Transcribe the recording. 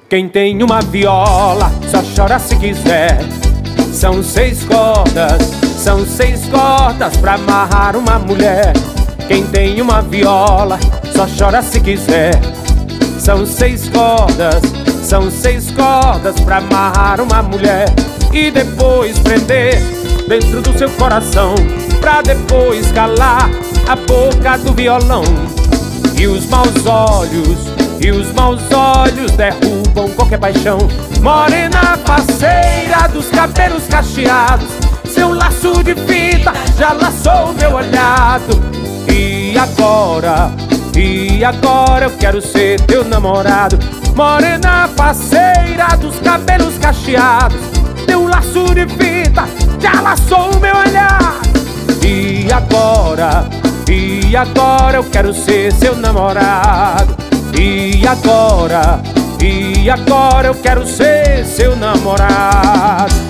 Quem tem uma viola só chora se quiser. São 6 cordas pra amarrar uma mulher. Quem tem uma viola só chora se quiser. São 6 cordas pra amarrar uma mulher. E depois prender dentro do seu coração, pra depois calar a boca do violão. E os maus olhos derrubam qualquer paixão. Morena faceira dos cabelos cacheados, seu laço de fita já laçou meu olhado. E agora eu quero ser teu namorado. Morena faceira dos cabelos cacheados, teu laço de fita já laçou meu olhado. E agora eu quero ser seu namorado. E agora eu quero ser seu namorado.